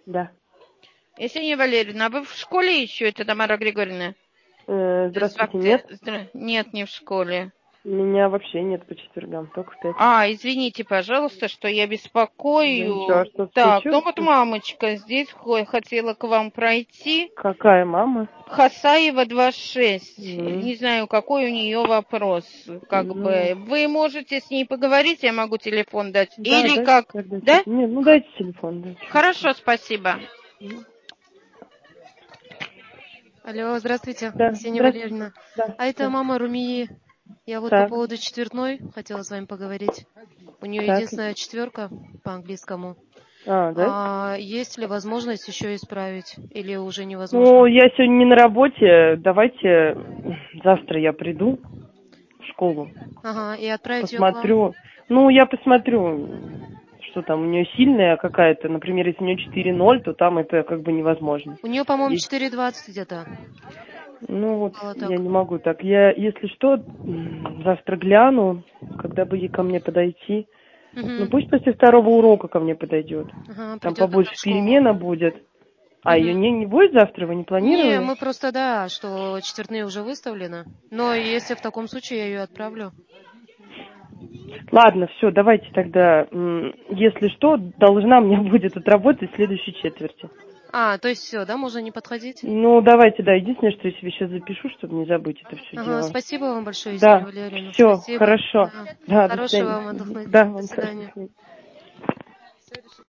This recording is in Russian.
Да. Есения Валерьевна, а вы в школе еще, это Тамара Григорьевна? Здравствуйте, нет? Нет, не в школе. Меня вообще нет по четвергам, только в пятницу. Извините, пожалуйста, что я Да беспокою. ничего, что Так, случилось? ну вот мамочка здесь хотела к вам пройти. Какая мама? Хасаева 26. М. Не знаю, какой у нее вопрос. Ну, Вы можете с ней поговорить, я могу телефон дать. да, Или дайте как? тогда. Да? Не, ну дайте телефон, да. Хорошо, спасибо. Алло, здравствуйте, Да, Ксения здравствуйте. Валерьевна. Да, А это да. мама Румии. Я вот по Так, поводу четвертной хотела с вами поговорить. У нее так. единственная четверка по английскому. Да? Есть ли возможность еще исправить или уже Ну, невозможно? я сегодня не на работе. Давайте завтра я приду в школу. Ага, и отправить ее к вам? Посмотрю. Ну, я посмотрю, что там у нее сильная какая-то. Например, если у нее 4:0, то там это как бы невозможно. У нее, по-моему, Есть. 4:20 где-то. Ну вот, Было я так. не могу так. Я, если что, завтра гляну, когда бы ей ко мне подойти. Ну пусть Угу. после второго урока ко мне подойдет. Ага, Там придет тогда побольше в школу. перемена будет. А ее Угу. не будет завтра, вы не Не, планировали? мы просто, да, что четвертные уже выставлены. Но если в таком случае я ее отправлю. Ладно, все, давайте тогда, если что, должна мне будет отработать в следующей четверти. То есть все, да, можно не подходить? Ну, давайте, да, единственное, что я себе сейчас запишу, чтобы не забыть это все Ага, дело. спасибо вам большое, Есения Да, Валерьевна. все, Спасибо. хорошо. Да. Да, до Хорошего свидания. вам отдохнуть. Да, До вам тоже до свидания. свидания.